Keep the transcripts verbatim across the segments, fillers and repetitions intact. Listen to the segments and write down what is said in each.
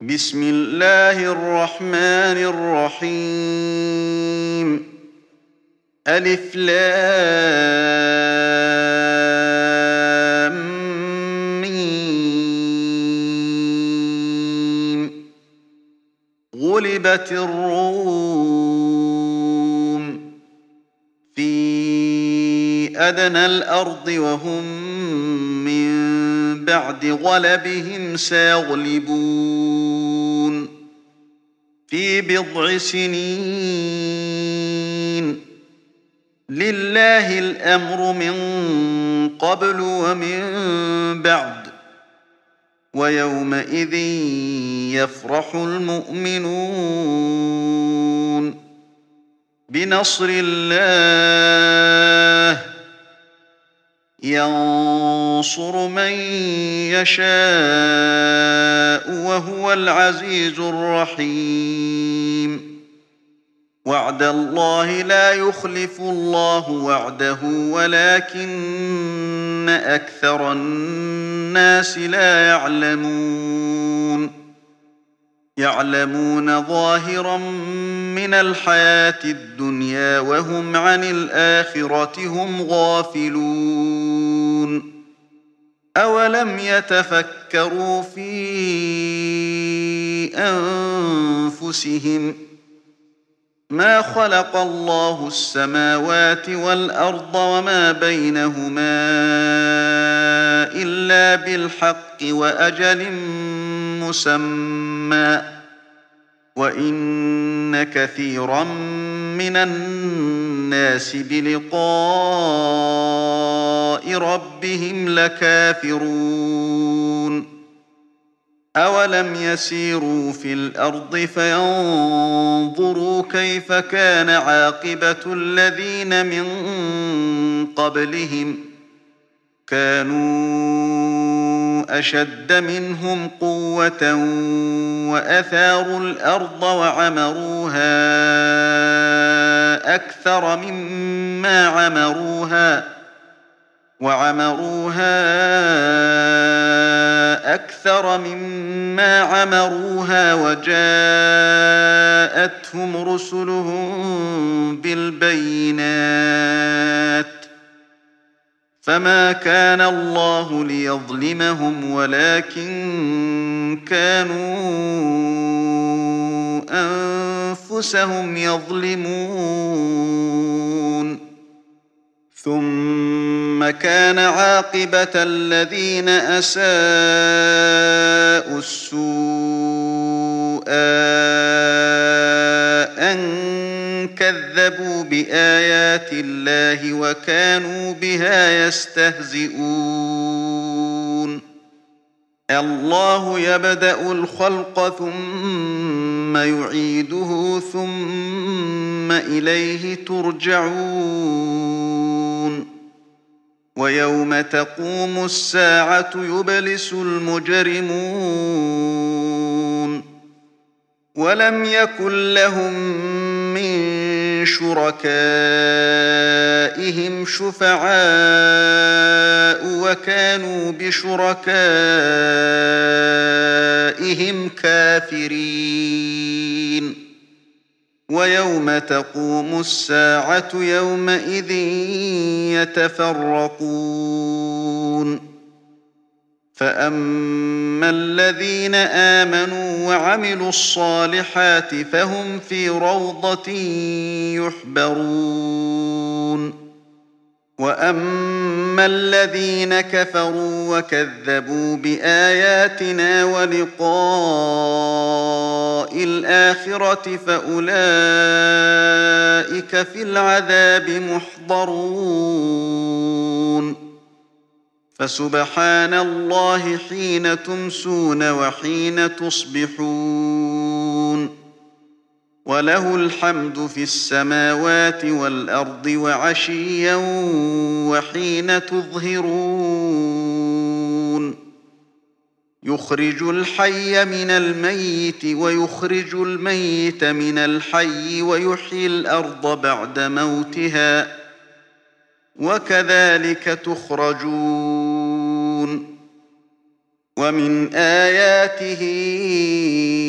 بسم الله الرحمن الرحيم. ألف لام ميم. غلبت الروم في أدنى الأرض وهم من بعد غلبهم سيغلبون في بضع سنين. لله الأمر من قبل ومن بعد ويومئذ يفرح المؤمنون بنصر الله ينصر من يشاء وهو العزيز الرحيم. وعد الله لا يخلف الله وعده ولكن أكثر الناس لا يعلمون. يعلمون ظاهرا من الحياة الدنيا وهم عن الآخرة هم غافلون. أولم يتفكروا في أنفسهم ما خلق الله السماوات والأرض وما بينهما إلا بالحق وأجل مسمى وإن كثيرا من الناس بلقاء ربهم لكافرون. أولم يسيروا في الأرض فينظروا كيف كان عاقبة الذين من قبلهم كانوا أشد منهم قوة وأثاروا الأرض وعمروها أكثر مما عمروها وعمروها أكثر مما عمروها وجاءتهم رسلهم بالبينات فما كان الله ليظلمهم ولكن كانوا أنفسهم يظلمون. ثم كان عاقبة الذين أساءوا السوء أن كذبوا بآيات الله وكانوا بها يستهزئون. الله يبدأ الخلق ثم يعيده ثم إليه ترجعون. ويوم تقوم الساعة يبلس المجرمون ولم يكن لهم من شركائهم شفعاء وكانوا بشركائهم كافرين. ويوم تقوم الساعة يومئذ يتفرقون. فأما الذين آمنوا وعملوا الصالحات فهم في روضة يحبرون. وأما الذين كفروا وكذبوا بآياتنا ولقاء الآخرة فأولئك في العذاب محضرون. فسبحان الله حين تمسون وحين تصبحون وله الحمد في السماوات والأرض وعشيا وحين تظهرون. يخرج الحي من الميت ويخرج الميت من الحي ويحيي الأرض بعد موتها وكذلك تخرجون. ومن آياته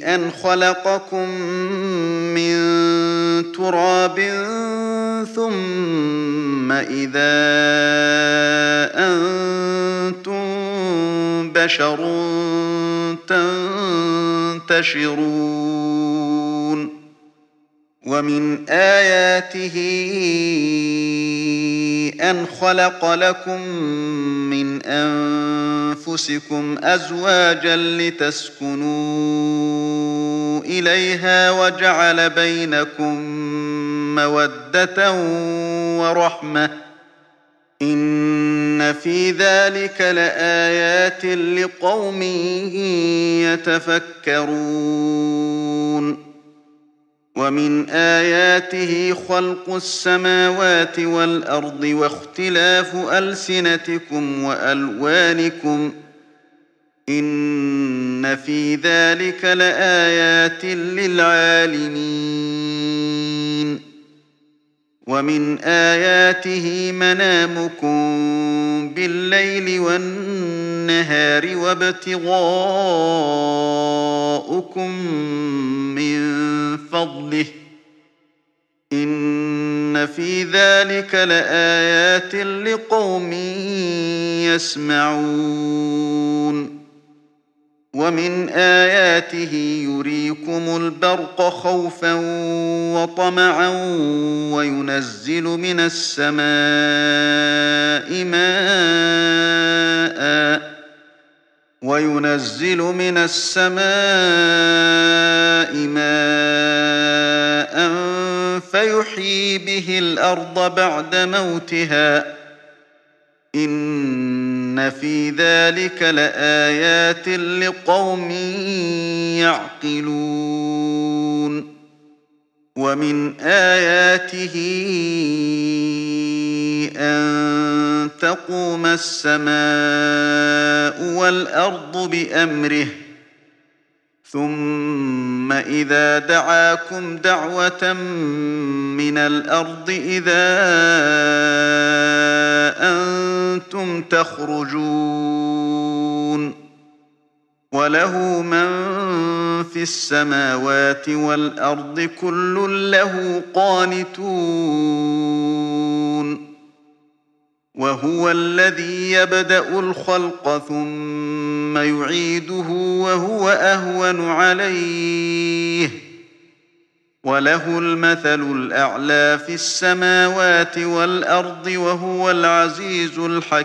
أن خلقكم من تراب ثم إذا أنتم بشر تنتشرون ومن آياته أن خلق لكم من أنفسكم أزواجا لتسكنوا إليها وجعل بينكم مودة ورحمة إن في ذلك لآيات لقوم يتفكرون ومن آياته خلق السماوات والأرض واختلاف ألسنتكم وألوانكم إن في ذلك لآيات للعالمين ومن آياته منامكم بالليل والنهار وابتغاؤكم من فضله إن في ذلك لآيات لقوم يسمعون ومن آياته يريكم البرق خوفا وطمعا وينزل من السماء ماء وينزل من السماء ماء فيحيي به الأرض بعد موتها إن في ذلك لآيات لقوم يعقلون ومن آياته أن تقوم السماء والأرض بأمره ثم إذا دعاكم دعوة من الأرض إذا أنتم تخرجون وله من في السماوات والأرض كل له قانتون وهو الذي يبدأ الخلق ثم يعيده وهو أهون عليه وله المثل الأعلى في السماوات والأرض وهو العزيز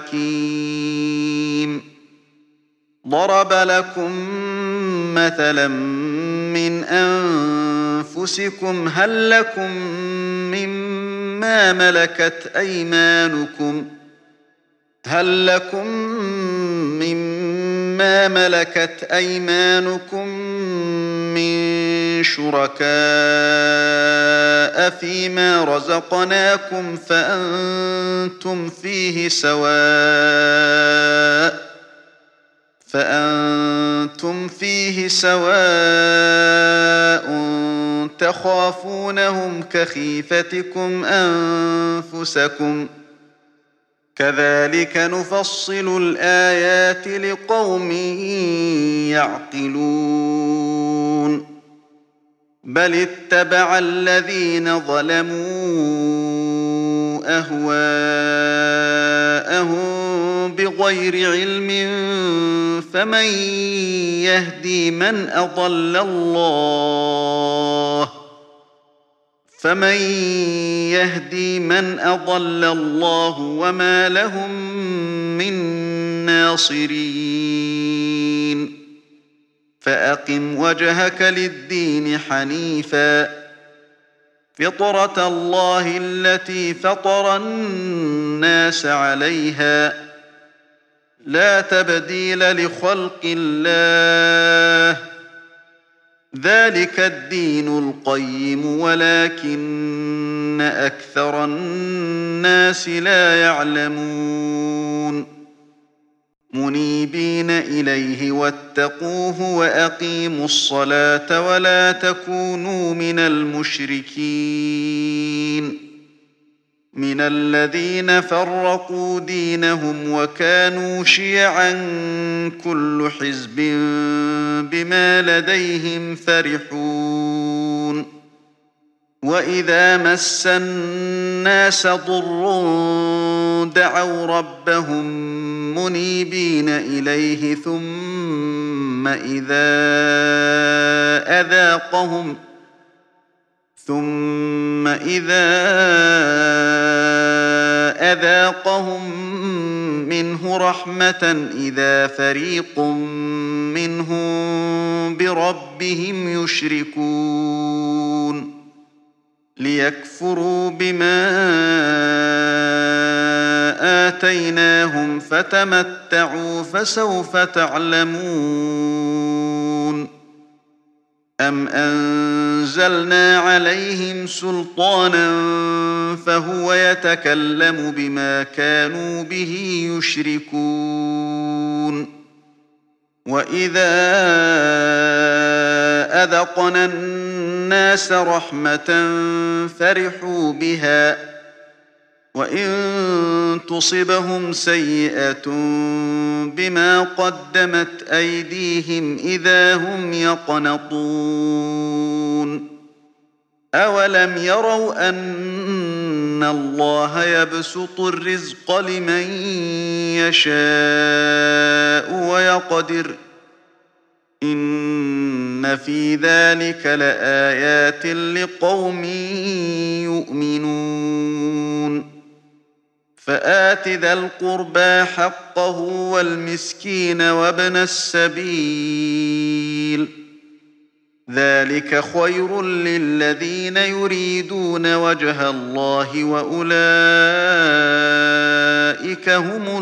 الحكيم ضرب لكم مثلا من أنفسكم هل لكم مما ملكت أيمانكم هل لكم مما ملكت أيمانكم من شركاء فيما رزقناكم فأنتم فيه سواء فأنتم فيه سواء تخافونهم كخيفتكم أنفسكم كذلك نفصل الآيات لقوم يعقلون بل اتبع الذين ظلموا أهواءهم بغير علم فمن يهدي من أضل الله فمن يهدي من أضل الله وما لهم من ناصرين فأقم وجهك للدين حنيفا فطرة الله التي فطر الناس عليها لا تبديل لخلق الله ذلك الدين القيم ولكن أكثر الناس لا يعلمون منيبين إليه واتقوه وأقيموا الصلاة ولا تكونوا من المشركين من الذين فرقوا دينهم وكانوا شيعا كل حزب بما لديهم فرحون وإذا مس الناس ضر دعوا ربهم منيبين إليه ثم إذا أذاقهم ثم إذا أذاقهم منه رحمة إذا فريق منهم بربهم يشركون ليكفروا بما آتيناهم فتمتعوا فسوف تعلمون أم أنزلنا عليهم سلطانا فهو يتكلم بما كانوا به يشركون وإذا أذقنا الناس رحمة فرحوا بها وإن تصبهم سيئة بما قدمت أيديهم إذا هم يقنطون أولم يروا أن الله يبسط الرزق لمن يشاء ويقدر إن في ذلك لآيات لقوم يؤمنون فآت ذا القربى حقه والمسكين وابن السبيل ذلك خير للذين يريدون وجه الله وأولئك هم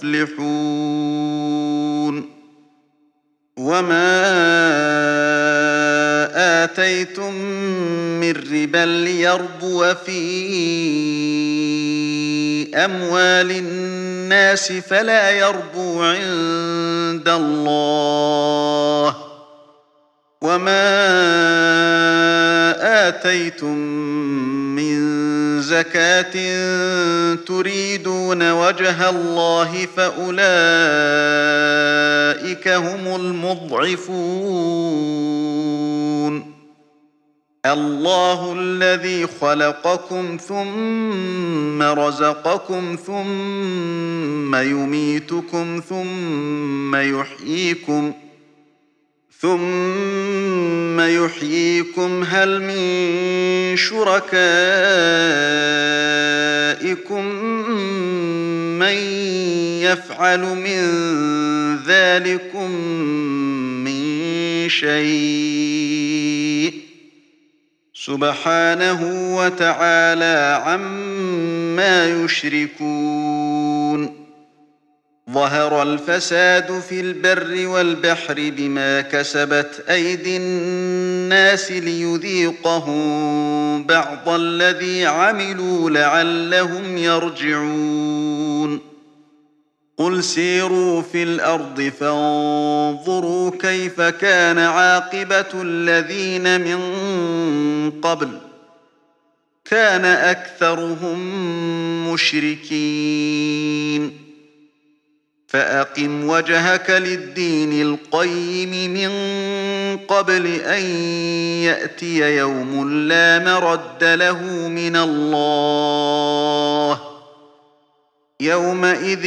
المفلحون وما آتيتم من ربا ليربو في أموال الناس فلا يربو عند الله وما آتيتم من زكاة تريدون وجه الله فأولئك هم المضعفون الله الذي خلقكم ثم رزقكم ثم يميتكم ثم يحييكم ثم يحييكم هل من شركائكم من يفعل من ذلكم من شيء سبحانه وتعالى عما يشركون ظهر الفساد في البر والبحر بما كسبت أيدي الناس ليذيقهم بعض الذي عملوا لعلهم يرجعون قل سيروا في الأرض فانظروا كيف كان عاقبة الذين من قبل كان أكثرهم مشركين فأقم وجهك للدين القيم من قبل أن يأتي يوم لا مرد له من الله يومئذ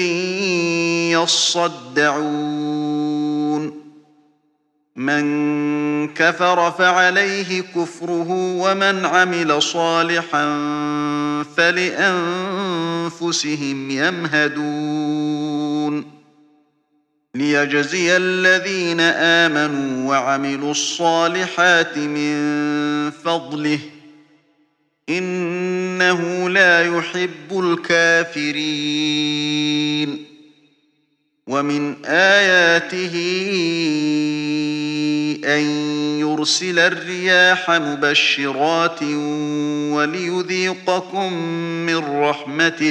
يصدعون من كفر فعليه كفره ومن عمل صالحا فلأنفسهم يمهدون ليجزي الذين آمنوا وعملوا الصالحات من فضله إنه لا يحب الكافرين ومن آياته أن يرسل الرياح مبشرات وليذيقكم من رحمته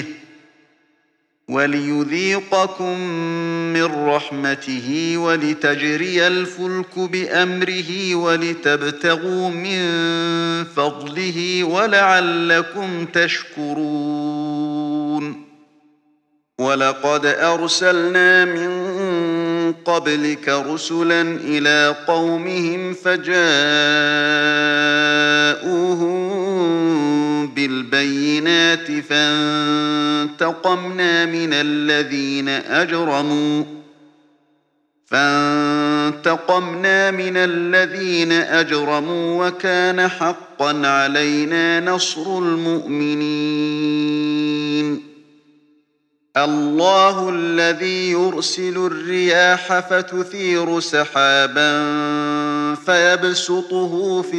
وليذيقكم من رحمته ولتجري الفلك بأمره ولتبتغوا من فضله ولعلكم تشكرون ولقد أرسلنا من قبلك رسلا إلى قومهم فجاءوهم بالبينات فانتقمنا من الذين أجرموا فانتقمنا من الذين أجرموا وكان حقا علينا نصر المؤمنين الله الذي يرسل الرياح فتثير سحابا فيبسطه في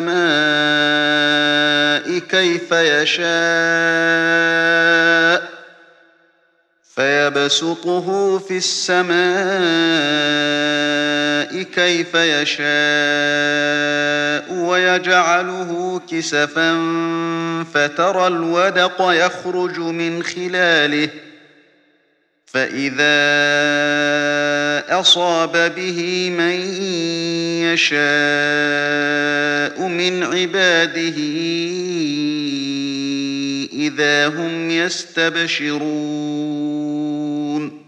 السماء كيف يشاء فيبسطه في السماء كيف يشاء ويجعله كسفا فترى الودق يخرج من خلاله فإذا أصاب به من يشاء من عباده إذا هم يستبشرون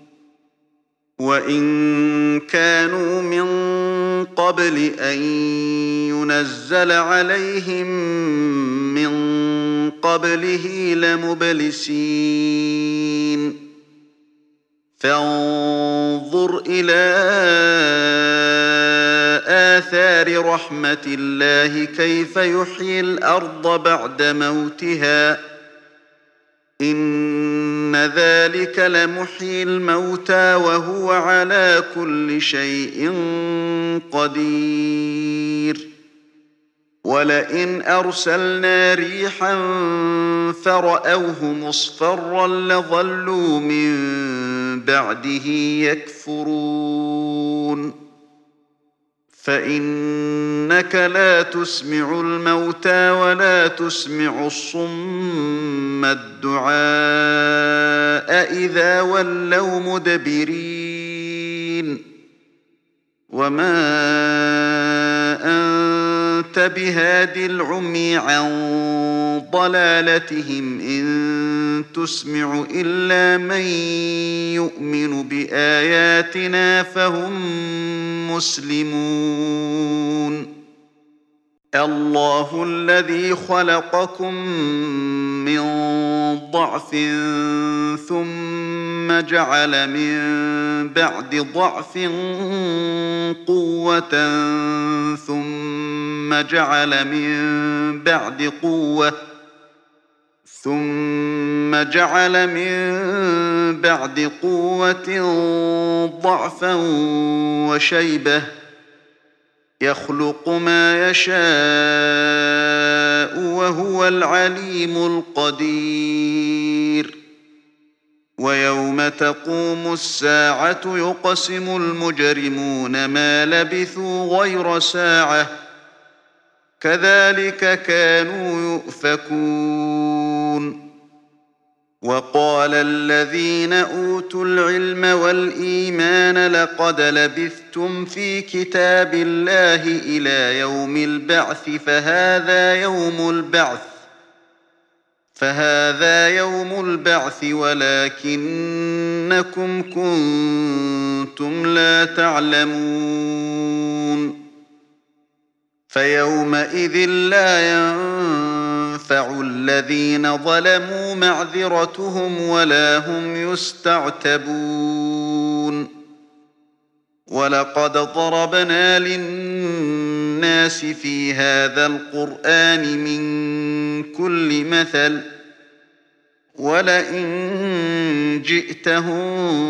وإن كانوا من قبل أن ينزل عليهم من قبله لمبلسين فانظر إلى آثار رحمة الله كيف يحيي الأرض بعد موتها إن ذلك لمحيي الموتى وهو على كل شيء قدير ولئن أرسلنا ريحا فرأوه مصفرا لظلوا من بعده يكفرون فإنك لا تسمع الموتى ولا تسمع الصم الدعاء إذا ولوا مدبرين وما أنت بهاد العمي عن ضلالتهم إن تسمع إلا من يؤمن بآياتنا فهم مسلمون الله الذي خلقكم من ضعف ثم جعل من بعد ضعف قوة ثم جعل من بعد قوة ثم جعل من بعد قوة ضعفا وشيبة يخلق ما يشاء وهو العليم القدير ويوم تقوم الساعة يقسم المجرمون ما لبثوا غير ساعة كذلك كانوا يؤفكون وقال الذين أوتوا العلم والإيمان لقد لبثتم في كتاب الله إلى يوم البعث فهذا يوم البعث فهذا يوم البعث ولكنكم كنتم لا تعلمون فيومئذ لا ينفع الذين ظلموا معذرتهم ولا هم يستعتبون ولقد ضربنا للناس في هذا القرآن من كل مثل ولئن جئتهم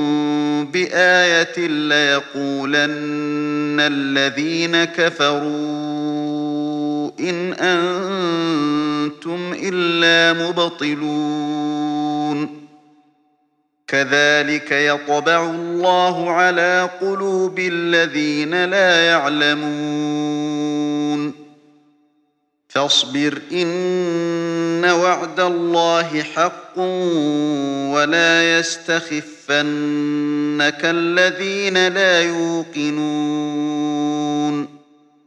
بآية ليقولن الذين كفروا إن أنتم إلا مبطلون كذلك يطبع الله على قلوب الذين لا يعلمون فاصبر إن وعد الله حق ولا يستخفنك الذين لا يوقنون